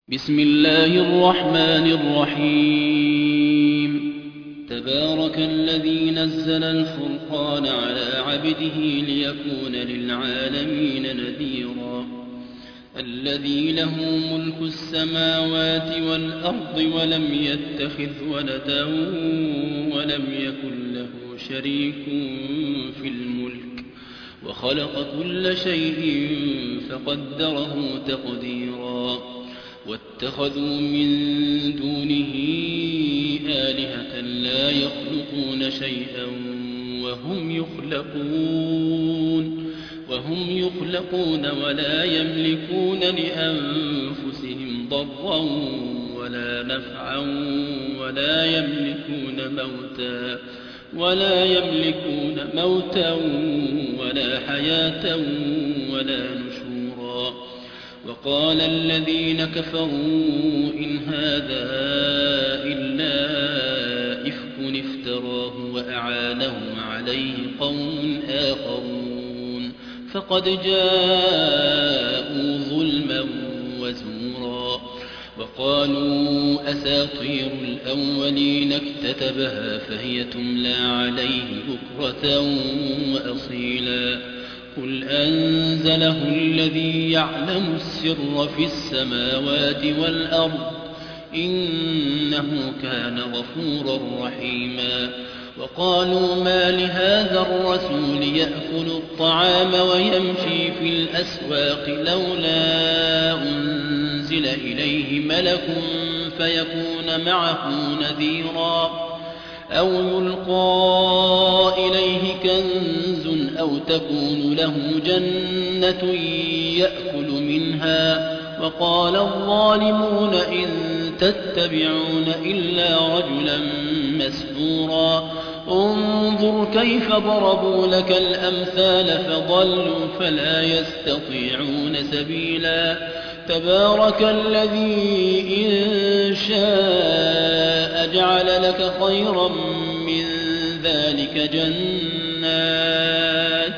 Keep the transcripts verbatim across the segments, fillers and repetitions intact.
بسم الله الرحمن الرحيم تبارك الذي نزل الفرقان على عبده ليكون للعالمين نذيرا الذي له ملك السماوات والأرض ولم يتخذ ولدا ولم يكن له شريك في الملك وخلق كل شيء فقدره تقديرا واتخذوا من دونه آلهة لا يخلقون شيئا وهم يخلقون وهم يخلقون ولا يملكون لأنفسهم ضرا ولا نفعا ولا يملكون موتا ولا يملكون موتا ولا حياة ولا نشورا وقال الذين كفروا إن هذا إلا إفك افتراه وأعانه عليه قوم آخرون فقد جاءوا ظلما وزورا وقالوا أساطير الأولين اكتتبها فهي تملى عليه بكرة وأصيلا قل أنزله الذي يعلم السر في السماوات والأرض إنه كان غفورا رحيما وقالوا ما لهذا الرسول يأكل الطعام ويمشي في الأسواق لولا أنزل إليه ملك فيكون معه نذيرا أو يلقى إليه كنز أو تكون له جنة يأكل منها وقال الظالمون إن تتبعون إلا رجلا مسحورا انظر كيف ضربوا لك الأمثال فضلوا فلا يستطيعون سبيلا تبارك الذي إن شاء جعل لك خيرا من ذلك جنات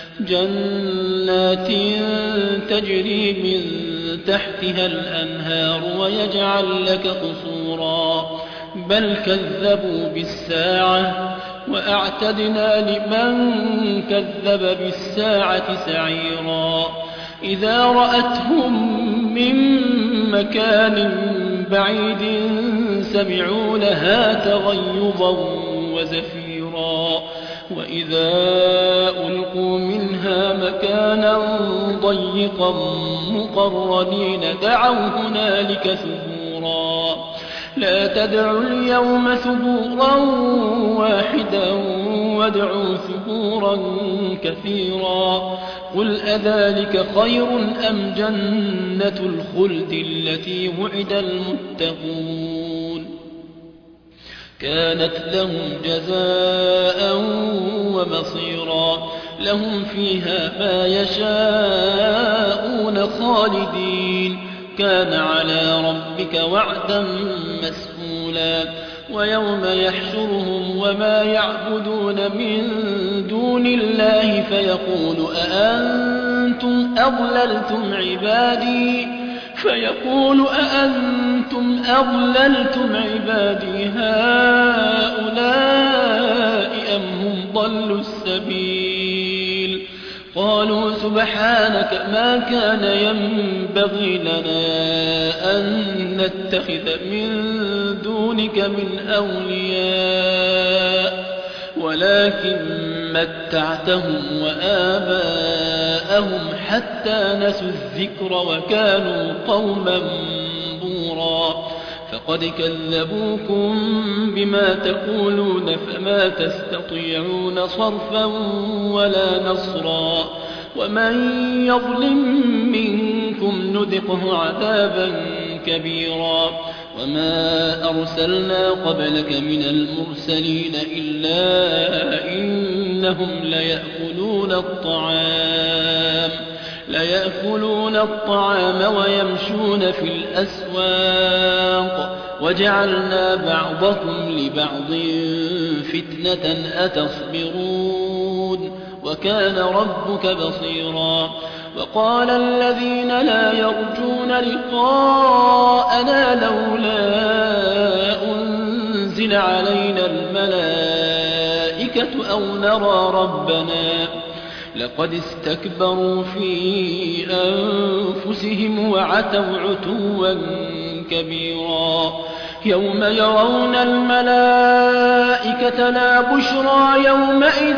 جنات تجري من تحتها الأنهار ويجعل لك قصورا بل كذبوا بالساعة وأعتدنا لمن كذب بالساعة سعيرا إذا رأتهم من مكان بعيد سمعوا لها تغيظا وزفيرا وإذا ألقوا منها مكانا ضيقا مقرنين دعوا هنالك ثبورا لا تدعوا اليوم ثبورا واحدا وادعوا ثبورا كثيرا قل أذلك خير أم جنة الخلد التي وعد المتقون كانت لهم جزاء ومصيرا لهم فيها ما يشاءون خالدين كان على ربك وعدا مسئولا ويوم يحشرهم وما يعبدون من دون الله فيقول أأنتم أضللتم عبادي فيقول أأنتم أضللتم عبادي هؤلاء أم هم ضلوا السبيل قالوا سبحانك ما كان ينبغي لنا أن نتخذ من دونك من أولياء ولكن متعتهم وآباءهم حتى نسوا الذكر وكانوا قوما بورا فقد كذبوكم بما تقولون فما تستطيعون صرفا ولا نصرا ومن يظلم منكم نذقه عذابا كبيرا وما أرسلنا قبلك من المرسلين إلا إنهم ليأكلون الطعام ليأكلون الطعام ويمشون في الأسواق وجعلنا بعضكم لبعض فتنة أتصبرون وكان ربك بصيرا وقال الذين لا يرجون لقاء ربنا لولا أنزل علينا الملائكة أو نرى ربنا لقد استكبروا في أنفسهم وعتوا عتوا كبيرا يوم يرون الملائكة لا بشرى يومئذ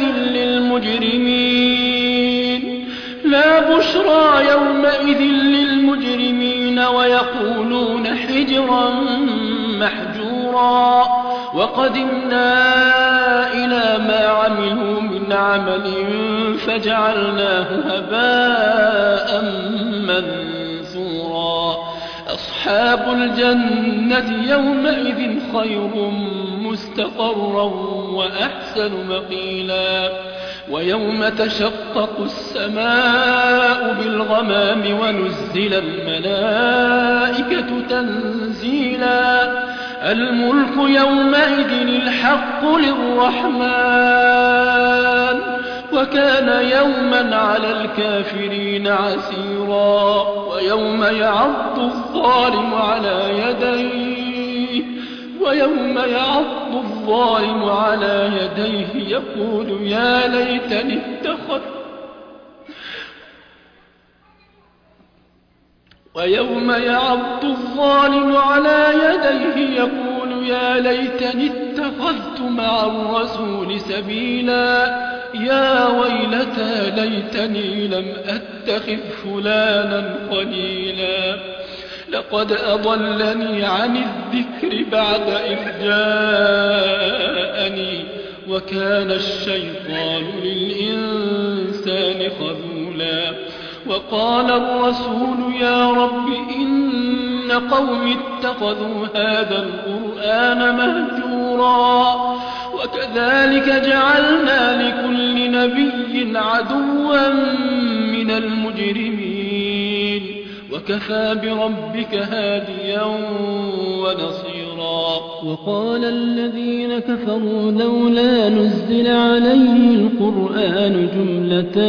للمجرمين لا بشرى يومئذ للمجرمين ويقولون حجرا محجورا وقدمنا إلى ما عملوا من عمل فجعلناه هباء منثورا أصحاب الجنة يومئذ خير مستقرا وأحسن مقيلا ويوم تشقق السماء بالغمام ونزل الملائكة تنزيلا الملك يومئذ الحق للرحمن وكان يوما على الكافرين عسيرا ويوم يعض الظالم على يديه ويوم يعض الظالم على يديه يقول يا ليتني اتخذت ويوم يعض الظالم على يديه يقول يا ليتني اتخذت مع الرسول سبيلا يا ويلتى ليتني لم أتخذ فلانا خليلا لقد أضلني عن الذكر بعد إذ جاءني وكان الشيطان للإنسان خذولا وقال الرسول يا رب إن قوم اتخذوا هذا القرآن مهجورا وكذلك جعلنا لكل نبي عدوا من المجرمين وكفى بربك هاديا ونصيرا وقال الذين كفروا لولا نزل عليه القرآن جملة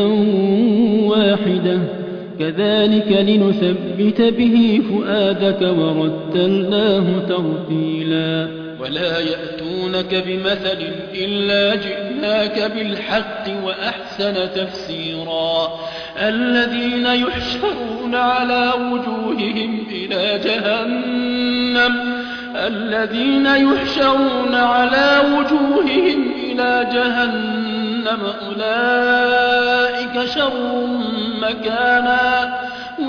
واحدة كذلك لنثبت به فؤادك ورتلناه ترتيلا ولا يأتونك بمثل إلا جئناك بالحق وأحسن تفسيرا الذين يحشرون على وجوههم إلى جهنم الذين يحشرون على وجوههم إلى جهنم أولئك شر مكانا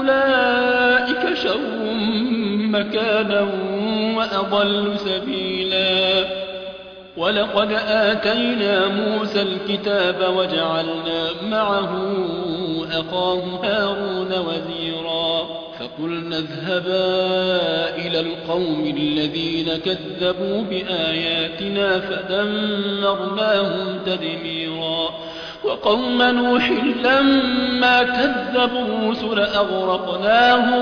أولئك شر مكانا وأضل سبيلا ولقد آتينا موسى الكتاب وجعلنا معه أخاه هارون وزيرا فقلنا اذهبا إلى القوم الذين كذبوا بآياتنا فدمرناهم تدميرا وقوم نوح لما كذبوا الرسل أغرقناهم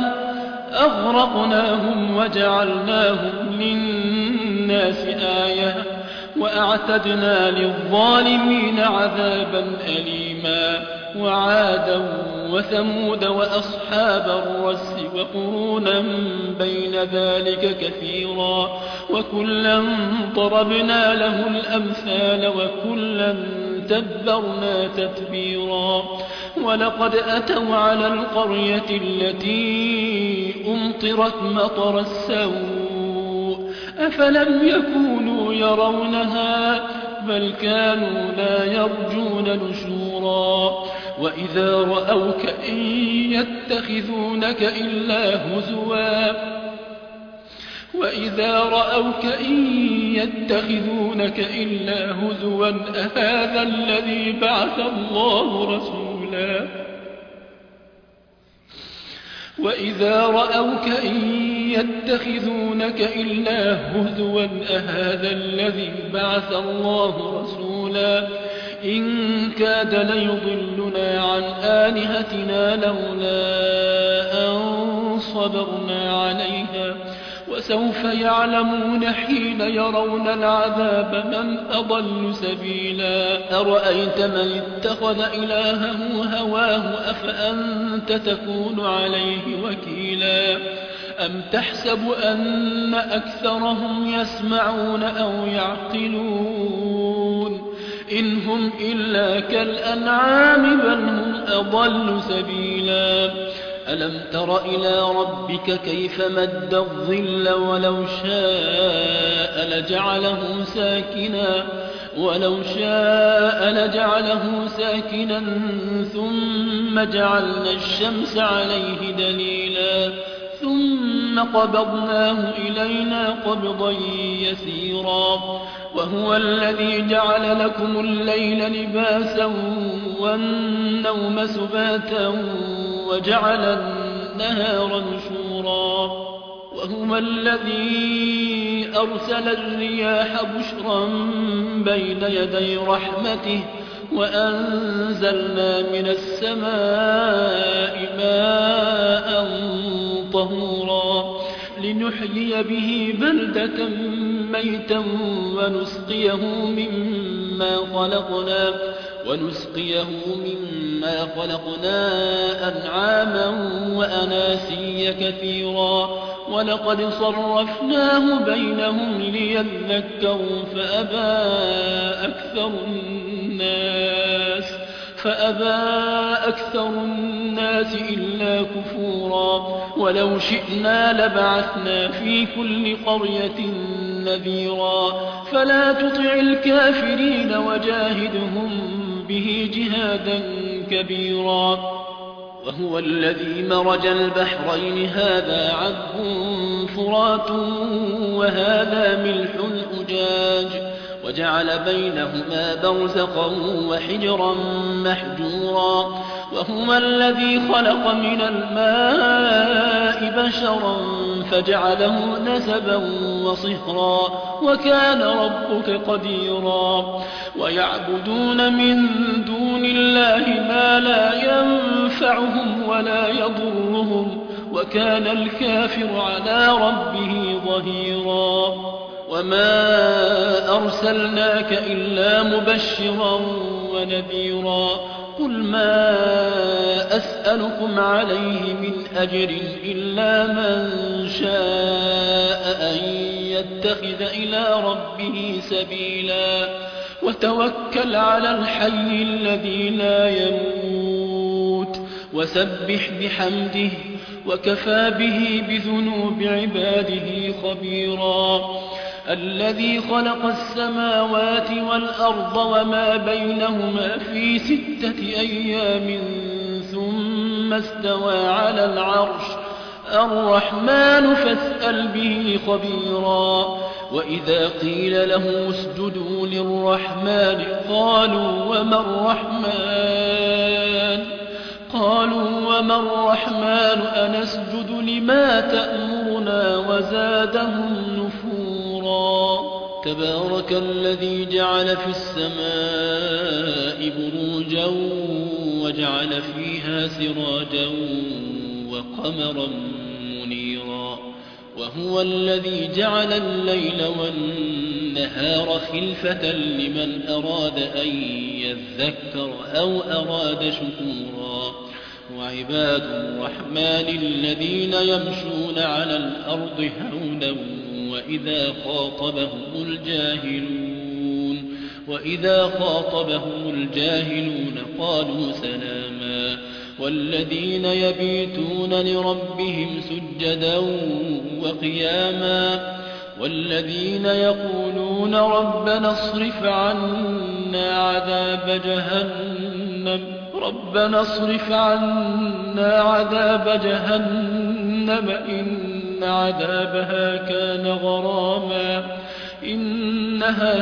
أغرقناهم وجعلناهم للناس آية وأعتدنا للظالمين عذابا أليما وعادا وثمود وأصحاب الرس وقرونا بين ذلك كثيرا وكلا ضربنا له الأمثال وكلا تبرنا تتبيرا ولقد أتوا على القرية التي أمطرت مطر السوء أفلم يكونوا يرونها بل كانوا لا يرجون نشورا وإذا رأوك إن يتخذونك إلا هزوا وإذا رأوك إن يتخذونك إلا هزوا أهذا الذي بعث الله رسولا وإذا رأوك إن يتخذونك إلا هزوا أهذا الذي بعث الله رسولا إن كاد ليضلنا عن آلهتنا لولا أن صبرنا عليها وسوف يعلمون حين يرون العذاب من أضل سبيلا أرأيت من اتخذ إلهه هواه أفأنت تكون عليه وكيلا أم تحسب أن أكثرهم يسمعون أو يعقلون إن هم إلا كالأنعام بل هم أضل سبيلا ألم تر إلى ربك كيف مد الظل ولو شاء لجعله ساكنا ولو شاء لجعله ساكنا ثم جعلنا الشمس عليه دليلا ثم قبضناه إلينا قبضا يسيرا وهو الذي جعل لكم الليل لباسا والنوم سباتا وجعل النهار نشورا وهو الذي أرسل الرياح بشرا بين يدي رحمته وأنزلنا من السماء ماء طهورا لنحيي به بلدة ميتا ونسقيه مما خلقنا ونسقيه مما خلقنا أنعاما وأناسيا كثيرا ولقد صرفناه بينهم ليذكروا فأبى أكثر الناس فأبى أكثر الناس إلا كفورا ولو شئنا لبعثنا في كل قرية نذيرا فلا تطع الكافرين وجاهدهم به جهادا كبيرا وهو الذي مرج البحرين هذا عذب فرات وهذا ملح أجاج وجعل بينهما برزقا وحجرا محجورا وهو الذي خلق من الماء بشرا فجعله نسبا وصهرا وكان ربك قديرا ويعبدون من دون الله ما لا ينفعهم ولا يضرهم وكان الكافر على ربه ظهيرا وما أرسلناك إلا مبشرا ونذيرا قل ما أسألكم عليه من أجر إلا من شاء أن يتخذ إلى ربه سبيلا وتوكل على الحي الذي لا يموت وسبح بحمده وكفى به بذنوب عباده خبيرا الذي خلق السماوات والأرض وما بينهما في ستة أيام ثم استوى على العرش الرحمن فاسأل به خبيرا وإذا قيل له اسجدوا للرحمن قالوا وما الرحمن قالوا وما الرحمن أنسجد لما تأمرنا وزادهم نفورا تبارك الذي جعل في السماء بروجا وجعل فيها سراجا وقمرا منيرا وهو الذي جعل الليل والنهار خلفة لمن أراد أن يذكر أو أراد شكورا وعباد الرحمن الذين يمشون على الأرض هونا وإذا خاطبهم الجاهلون وإذا خاطبهم الجاهلون قالوا سلاما والذين يبيتون لربهم سجدا وقياما والذين يقولون ربنا اصرف عنا عذاب جهنم ربنا اصرف عنا عذاب جهنم إن عذابها كان غراما إنها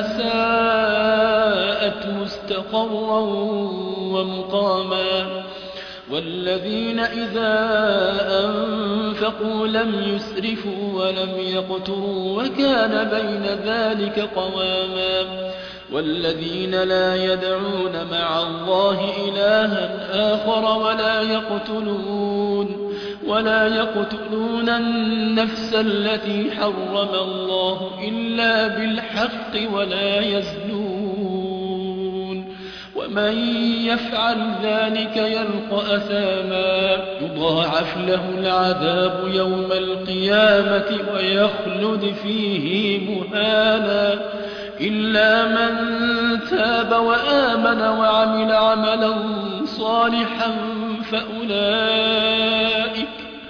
ساءت مستقرا ومقاما والذين إذا أنفقوا لم يسرفوا ولم يقتروا وكان بين ذلك قواما والذين لا يدعون مع الله إلها آخر ولا يقتلون ولا يقتلون النفس التي حرم الله إلا بالحق ولا يزنون ومن يفعل ذلك يلقى أثاما يضاعف له العذاب يوم القيامة ويخلد فيه مهانا إلا من تاب وآمن وعمل عملا صالحا فأولئك,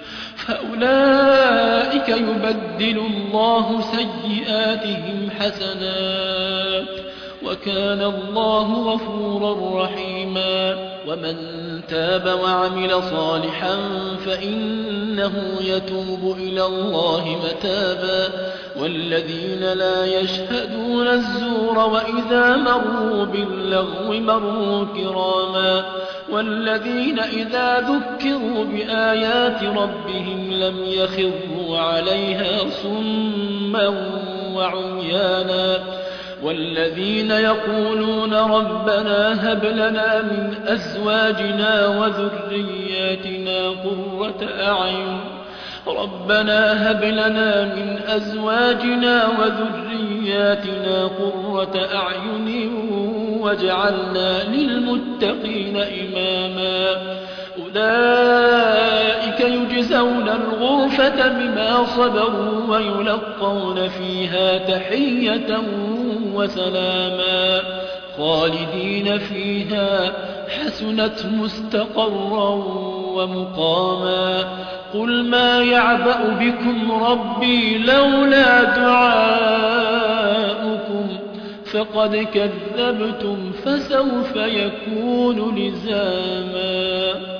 فأولئك يبدل الله سيئاتهم حسنات وكان الله غفورا رحيما ومن تاب وعمل صالحا فإنه يتوب إلى الله متابا والذين لا يشهدون الزور وإذا مروا باللغو مروا كراما والذين إذا ذكروا بآيات ربهم لم يخروا عليها صما وعميانا والذين يقولون ربنا هب لنا من أزواجنا وذرياتنا قرة أعين ربنا هب لنا من أزواجنا وذرياتنا قرة أعين واجعلنا للمتقين إماما أولئك يجزون الغرفة بما صبروا ويلقون فيها تحية وسلاما خالدين فيها حسنت مستقرا ومقاما قل ما يعبأ بكم ربي لولا دعاؤكم فقد كذبتم فسوف يكون لزاما